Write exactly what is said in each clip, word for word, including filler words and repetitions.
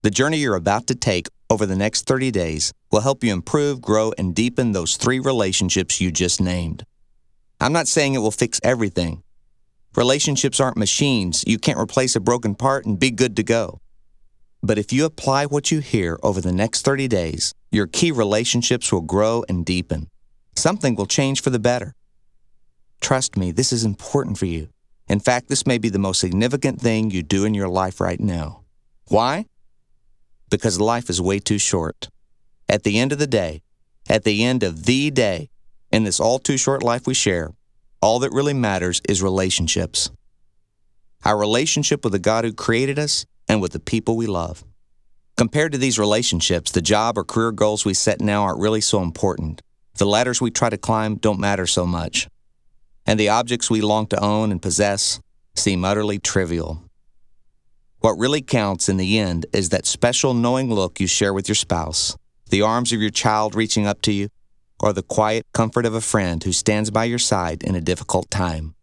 The journey you're about to take over the next thirty days will help you improve, grow, and deepen those three relationships you just named. I'm not saying it will fix everything. Relationships aren't machines. You can't replace a broken part and be good to go. But if you apply what you hear over the next thirty days, your key relationships will grow and deepen. Something will change for the better. Trust me, this is important for you. In fact, this may be the most significant thing you do in your life right now. Why? Because life is way too short. At the end of the day, at the end of the day, in this all too short life we share, all that really matters is relationships. Our relationship with the God who created us and with the people we love. Compared to these relationships, the job or career goals we set now aren't really so important. The ladders we try to climb don't matter so much. And the objects we long to own and possess seem utterly trivial. What really counts in the end is that special knowing look you share with your spouse, the arms of your child reaching up to you, or the quiet comfort of a friend who stands by your side in a difficult time.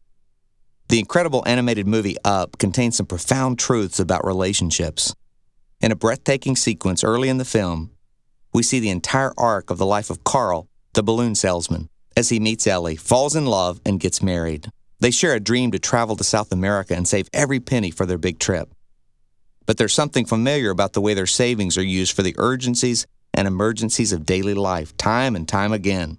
The incredible animated movie Up contains some profound truths about relationships. In a breathtaking sequence early in the film, we see the entire arc of the life of Carl, the balloon salesman, as he meets Ellie, falls in love, and gets married. They share a dream to travel to South America and save every penny for their big trip. But there's something familiar about the way their savings are used for the urgencies and emergencies of daily life, time and time again.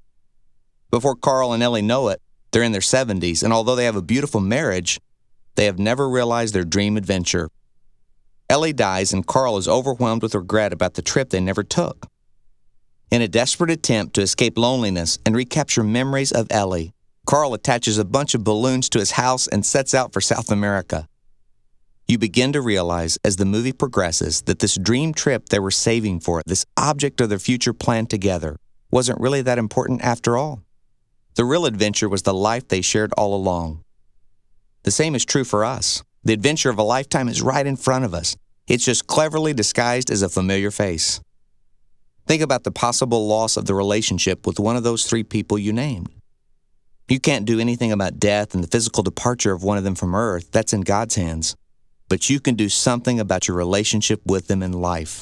Before Carl and Ellie know it, they're in their seventies, and although they have a beautiful marriage, they have never realized their dream adventure. Ellie dies, and Carl is overwhelmed with regret about the trip they never took. In a desperate attempt to escape loneliness and recapture memories of Ellie, Carl attaches a bunch of balloons to his house and sets out for South America. You begin to realize as the movie progresses that this dream trip they were saving for, this object of their future planned together, wasn't really that important after all. The real adventure was the life they shared all along. The same is true for us. The adventure of a lifetime is right in front of us. It's just cleverly disguised as a familiar face. Think about the possible loss of the relationship with one of those three people you named. You can't do anything about death and the physical departure of one of them from earth. That's in God's hands. But you can do something about your relationship with them in life.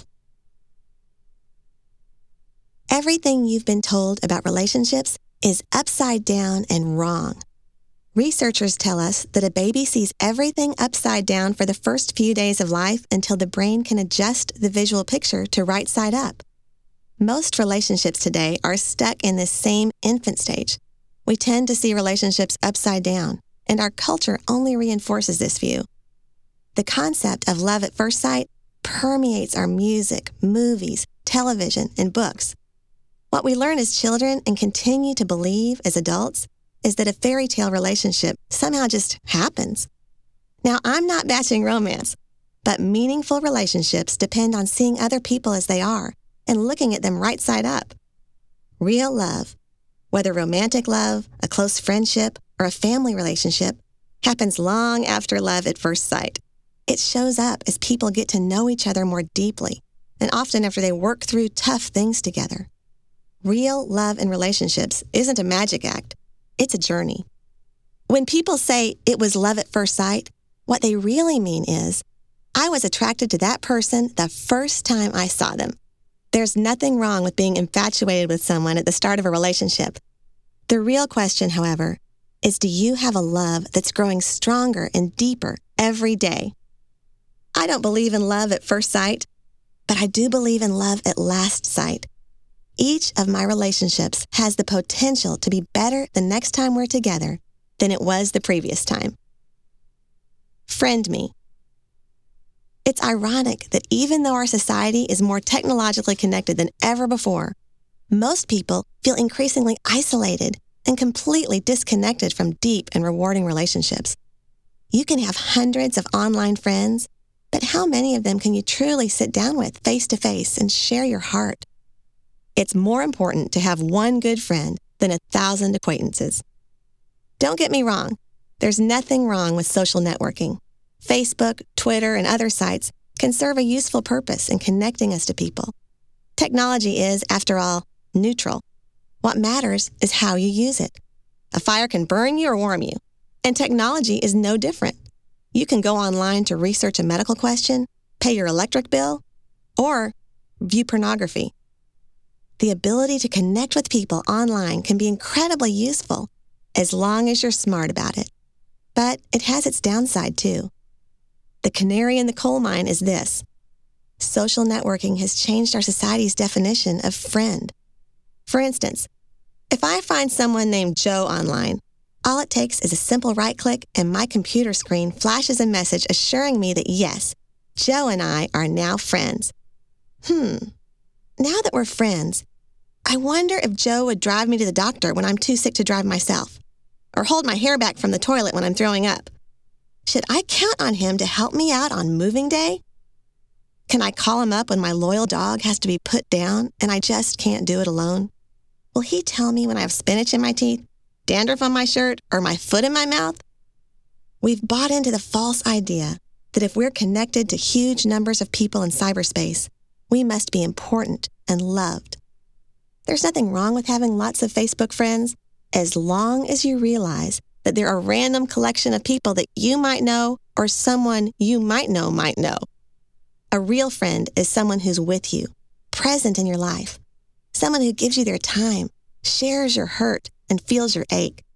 Everything you've been told about relationships is upside down and wrong. Researchers tell us that a baby sees everything upside down for the first few days of life until the brain can adjust the visual picture to right side up. Most relationships today are stuck in this same infant stage. We tend to see relationships upside down, and our culture only reinforces this view. The concept of love at first sight permeates our music, movies, television, and books. What we learn as children and continue to believe as adults is that a fairy tale relationship somehow just happens. Now, I'm not bashing romance, but meaningful relationships depend on seeing other people as they are and looking at them right side up. Real love, whether romantic love, a close friendship, or a family relationship, happens long after love at first sight. It shows up as people get to know each other more deeply, and often after they work through tough things together. Real love in relationships isn't a magic act. It's a journey. When people say it was love at first sight, what they really mean is, I was attracted to that person the first time I saw them. There's nothing wrong with being infatuated with someone at the start of a relationship. The real question, however, is do you have a love that's growing stronger and deeper every day? I don't believe in love at first sight, but I do believe in love at last sight. Each of my relationships has the potential to be better the next time we're together than it was the previous time. Friend me. It's ironic that even though our society is more technologically connected than ever before, most people feel increasingly isolated and completely disconnected from deep and rewarding relationships. You can have hundreds of online friends, but how many of them can you truly sit down with face to face and share your heart? It's more important to have one good friend than a thousand acquaintances. Don't get me wrong. There's nothing wrong with social networking. Facebook, Twitter, and other sites can serve a useful purpose in connecting us to people. Technology is, after all, neutral. What matters is how you use it. A fire can burn you or warm you, and technology is no different. You can go online to research a medical question, pay your electric bill, or view pornography. The ability to connect with people online can be incredibly useful as long as you're smart about it. But it has its downside too. The canary in the coal mine is this. Social networking has changed our society's definition of friend. For instance, if I find someone named Joe online, all it takes is a simple right-click and my computer screen flashes a message assuring me that yes, Joe and I are now friends. Hmm, now that we're friends, I wonder if Joe would drive me to the doctor when I'm too sick to drive myself, or hold my hair back from the toilet when I'm throwing up. Should I count on him to help me out on moving day? Can I call him up when my loyal dog has to be put down and I just can't do it alone? Will he tell me when I have spinach in my teeth, dandruff on my shirt, or my foot in my mouth? We've bought into the false idea that if we're connected to huge numbers of people in cyberspace, we must be important and loved. There's nothing wrong with having lots of Facebook friends, as long as you realize that they're a random collection of people that you might know or someone you might know might know. A real friend is someone who's with you, present in your life, someone who gives you their time, shares your hurt, and feels your ache.